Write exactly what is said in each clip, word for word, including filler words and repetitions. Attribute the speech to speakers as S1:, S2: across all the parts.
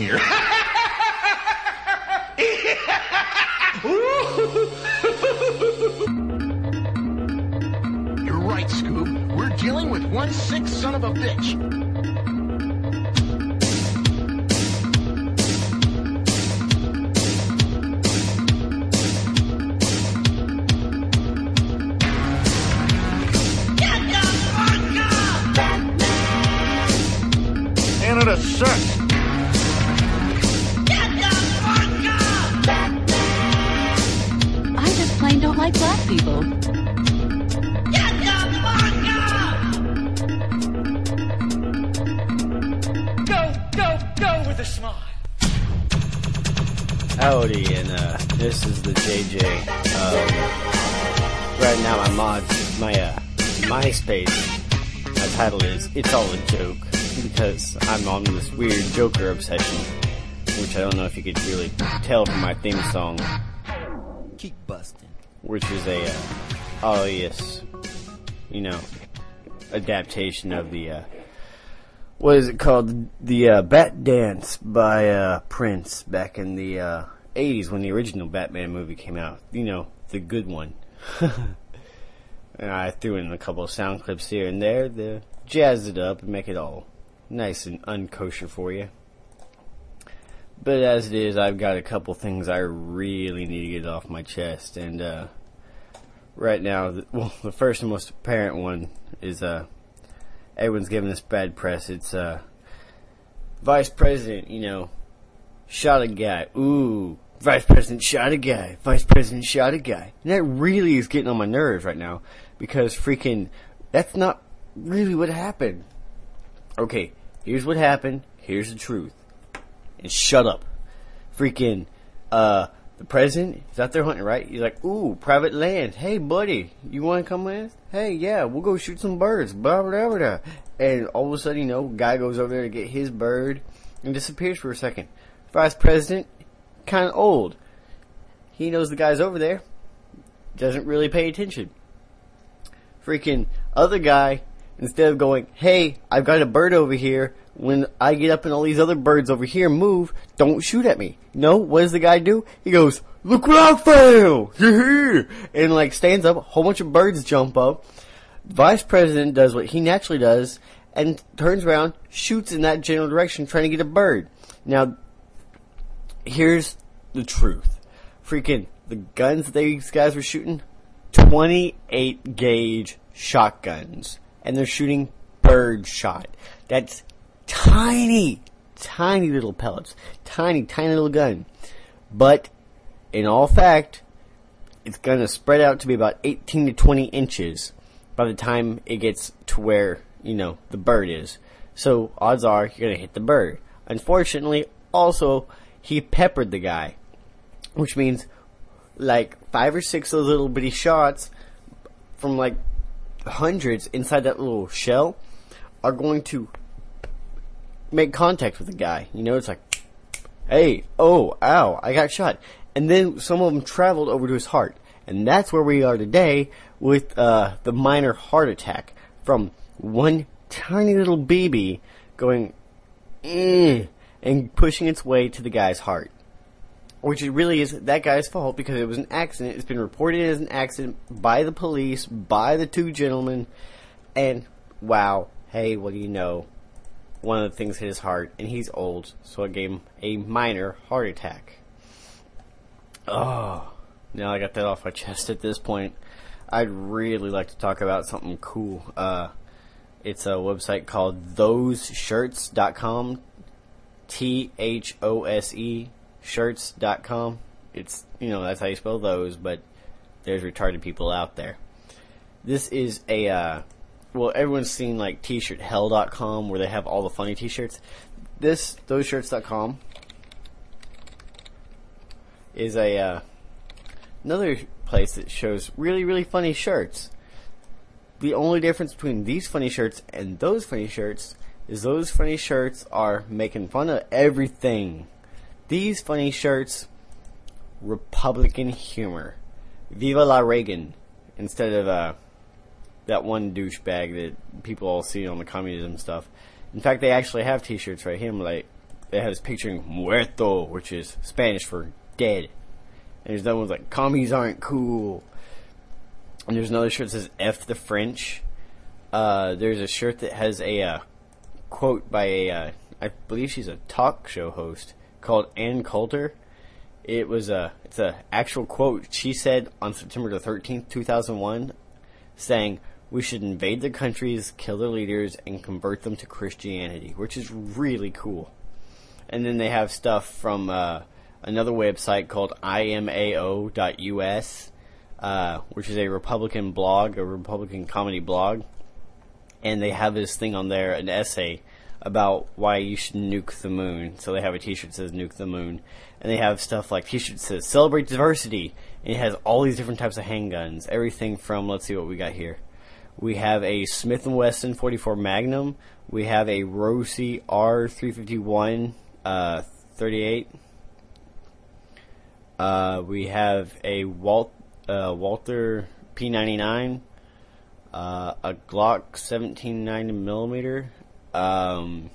S1: here.
S2: You're right, Scoob. We're dealing with one sick son of a bitch. Canada sucks.
S3: I just plain don't like black people.
S4: Go, go, go with a smile.
S5: Howdy, and uh, this is the J J. Um, right now, my mods, my uh, MySpace, my title is "It's All a Joke" because I'm on this weird Joker obsession, which I don't know if you could really tell from my theme song.
S6: Keep busting.
S5: Which is a, uh, oh yes, you know, adaptation of the, uh, what is it called? The, uh, Bat Dance by, uh, Prince back in the, uh, eighties when the original Batman movie came out. You know, the good one. And I threw in a couple of sound clips here and there to jazz it up and make it all nice and unkosher for you. But as it is, I've got a couple things I really need to get off my chest, and uh, right now, the, well, the first and most apparent one is uh, everyone's giving this bad press. It's uh, Vice President, you know, shot a guy. Ooh, Vice President shot a guy. Vice President shot a guy. And that really is getting on my nerves right now, because freaking, that's not really what happened. Okay, here's what happened. Here's the truth. And shut up. Freaking, uh, the president is out there hunting, right? He's like, ooh, private land. Hey, buddy, you want to come with? Hey, yeah, we'll go shoot some birds. Blah, blah, blah, blah. And all of a sudden, you know, guy goes over there to get his bird and disappears for a second. Vice president, kind of old. He knows the guy's over there. Doesn't really pay attention. Freaking other guy, instead of going, hey, I've got a bird over here. When I get up and all these other birds over here move, don't shoot at me. No, what does the guy do? He goes, look what I found! And like stands up, a whole bunch of birds jump up. Vice President does what he naturally does and turns around, shoots in that general direction trying to get a bird. Now, here's the truth. Freaking, the guns that these guys were shooting, twenty-eight gauge shotguns. And they're shooting bird shot. That's tiny, tiny little pellets. Tiny, tiny little gun. But, in all fact, it's going to spread out to be about eighteen to twenty inches by the time it gets to where, you know, the bird is. So, odds are you're going to hit the bird. Unfortunately, also, he peppered the guy. Which means, like, five or six of those little bitty shots from, like, hundreds inside that little shell are going to make contact with the guy. You know, it's like, hey, oh, ow, I got shot. And then some of them traveled over to his heart. And that's where we are today with uh, the minor heart attack from one tiny little B B going, eh, and pushing its way to the guy's heart. Which it really is that guy's fault because it was an accident. It's been reported as an accident by the police, by the two gentlemen. And, wow, hey, what do you know? One of the things hit his heart, and he's old, so it gave him a minor heart attack. Oh, now I got that off my chest at this point. I'd really like to talk about something cool. Uh, it's a website called those shirts dot com. T H O S E shirts dot com. It's, you know, that's how you spell those, but there's retarded people out there. This is a, uh, well, everyone's seen like t shirt hell dot com where they have all the funny t-shirts. This, those shirts dot com is a, uh, another place that shows really, really funny shirts. The only difference between these funny shirts and those funny shirts is those funny shirts are making fun of everything. These funny shirts, Republican humor. Viva la Reagan. Instead of, uh, that one douchebag that people all see on the communism stuff. In fact, they actually have t-shirts right here. I'm like, it has picturing muerto, which is Spanish for dead. And there's another one's like, commies aren't cool. And there's another shirt that says F the French. Uh, there's a shirt that has a uh, quote by a, uh, I believe she's a talk show host called Ann Coulter. It was a, it's a actual quote. She said on September the thirteenth, two thousand one, saying, "We should invade their countries, kill their leaders, and convert them to Christianity," which is really cool. And then they have stuff from uh, another website called I M A O dot U S, uh, which is a Republican blog, a Republican comedy blog. And they have this thing on there, an essay about why you should nuke the moon. So they have a t-shirt that says nuke the moon. And they have stuff like t-shirt that says celebrate diversity. And it has all these different types of handguns. Everything from, let's see what we got here. We have a Smith and Wesson forty-four Magnum. We have a Rossi R three fifty-one uh, thirty-eight. Uh, we have a Walt, uh, Walther P ninety-nine. Uh, a Glock seventeen ninety millimeter. Um,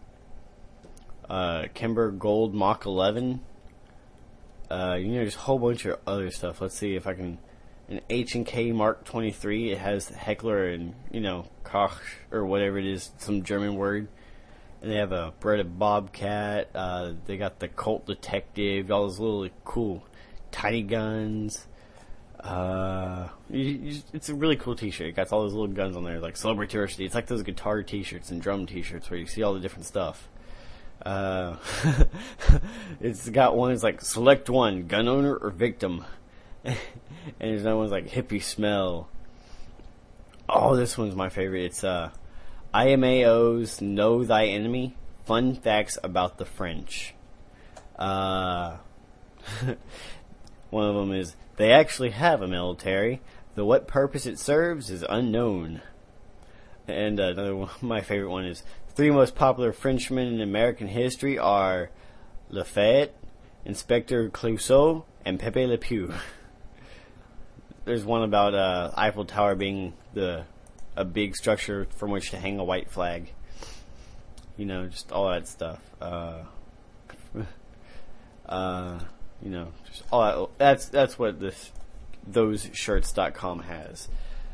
S5: uh, Kimber Gold Mach eleven. Uh, you know, there's a whole bunch of other stuff. Let's see if I can... An H and K Mark twenty-three. It has Heckler and, you know, Koch, or whatever it is, some German word. And they have a Beretta Bobcat. Uh, they got the Colt Detective. All those little cool tiny guns. Uh, you, you, it's a really cool t-shirt. It got all those little guns on there, like Celebrate Diversity. It's like those guitar t-shirts and drum t-shirts where you see all the different stuff. Uh, it's got one that's like, select one, gun owner or victim. And there's another one's like hippie smell. Oh, this one's my favorite. It's uh, I M A O's Know Thy Enemy. Fun facts about the French. Uh, one of them is, they actually have a military, though what purpose it serves is unknown. And uh, another one, my favorite one is, three most popular Frenchmen in American history are Lafayette, Inspector Clouseau, and Pepe Le Pew. There's one about uh, Eiffel Tower being the a big structure from which to hang a white flag. You know, just all that stuff. Uh, uh, you know, just all that. That's that's what this those shirts dot com has.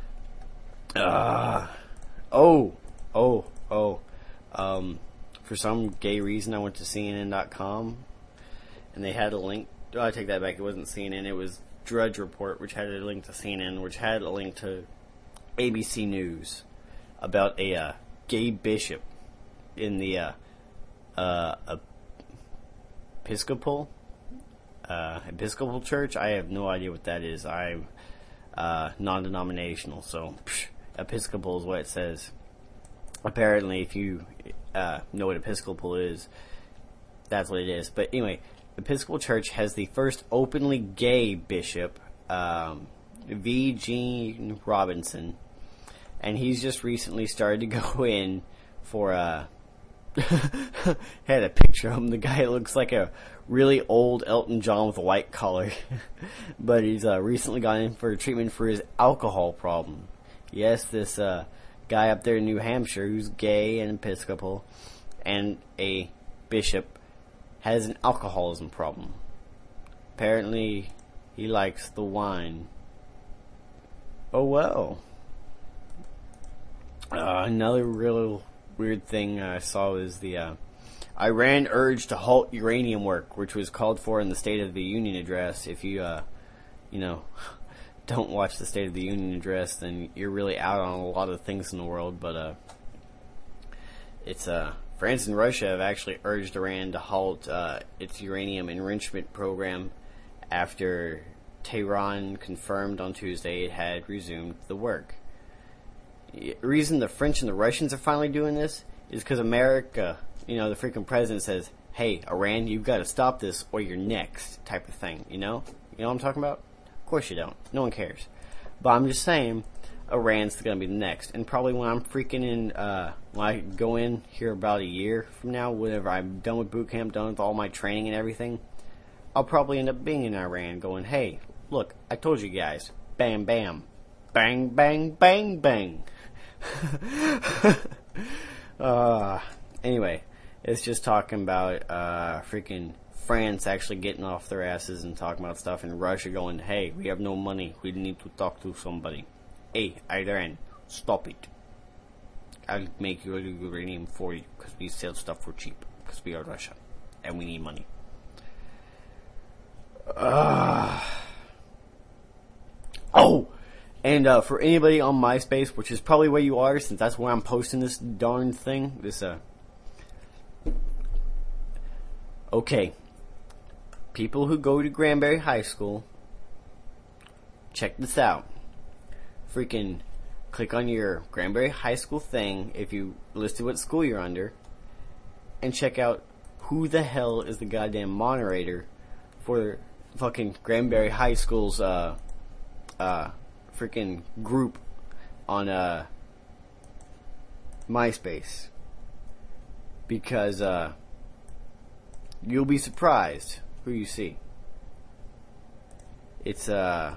S5: Uh, oh, oh, oh. Um, for some gay reason, I went to C N N dot com, and they had a link. Oh, I take that back. It wasn't C N N. It was Drudge Report, which had a link to C N N, which had a link to A B C News about a uh, gay bishop in the uh, uh, Episcopal uh, Episcopal Church. I have no idea what that is. I'm uh, non-denominational, so psh, Episcopal is what it says. Apparently, if you uh, know what Episcopal is, that's what it is. But anyway, the Episcopal Church has the first openly gay bishop, um, V. Gene Robinson, and he's just recently started to go in for a... had a picture of him. The guy looks like a really old Elton John with a white collar. But he's uh, recently gone in for treatment for his alcohol problem. Yes, this uh, guy up there in New Hampshire who's gay and Episcopal and a bishop has an alcoholism problem. Apparently, he likes the wine. Oh well. Uh, another real weird thing I saw was the uh, Iran urged to halt uranium work, which was called for in the State of the Union address. If you, uh, you know, don't watch the State of the Union address, then you're really out on a lot of things in the world. But uh, it's uh. France and Russia have actually urged Iran to halt uh, its uranium enrichment program after Tehran confirmed on Tuesday it had resumed the work. The reason the French and the Russians are finally doing this is because America, you know, the freaking president says, hey, Iran, you've got to stop this or you're next, type of thing, you know? You know what I'm talking about? Of course you don't. No one cares. But I'm just saying, Iran's going to be the next. And probably when I'm freaking in, uh, when I go in here about a year from now, whenever I'm done with boot camp, done with all my training and everything, I'll probably end up being in Iran going, hey, look, I told you guys. Bam, bam. Bang, bang, bang, bang. uh, anyway, It's just talking about uh, freaking France actually getting off their asses and talking about stuff, and Russia going, hey, we have no money. We need to talk to somebody. Hey, Iran, stop it. I'll make your uranium for you because we sell stuff for cheap because we are Russia and we need money. Uh, oh, and uh, for anybody on MySpace, which is probably where you are, since that's where I'm posting this darn thing, this uh. Okay, people who go to Granbury High School, check this out. Freaking click on your Granbury High School thing if you listed what school you're under, and check out who the hell is the goddamn moderator for fucking Granbury High School's uh uh freaking group on uh MySpace. Because uh you'll be surprised who you see. It's uh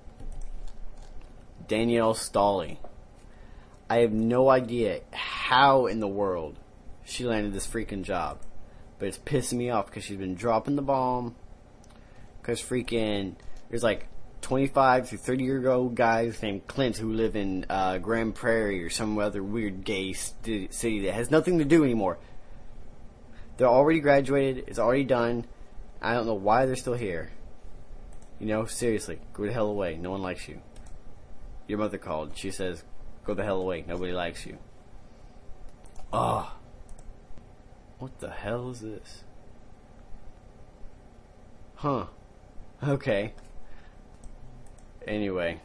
S5: Danielle Stolley. I have no idea how in the world she landed this freaking job, but it's pissing me off because she's been dropping the bomb. Because freaking there's like twenty-five to thirty year old guys named Clint who live in uh, Grand Prairie or some other weird gay st- city that has nothing to do anymore. They're already graduated. It's already done. I don't know why they're still here. You know, seriously, go the hell away. No one likes you. Your mother called. She says, go the hell away. Nobody likes you. Ugh. What the hell is this? Huh. Okay. Anyway.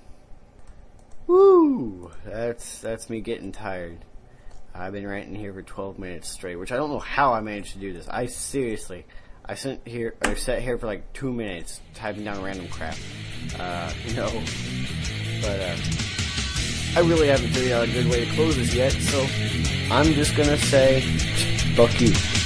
S5: Woo! That's, that's me getting tired. I've been ranting here for twelve minutes straight, which I don't know how I managed to do this. I seriously, I sat here, I sat here for like two minutes typing down random crap. Uh, you know, but uh, I really haven't figured out a good way to close this yet, so I'm just gonna say, fuck you.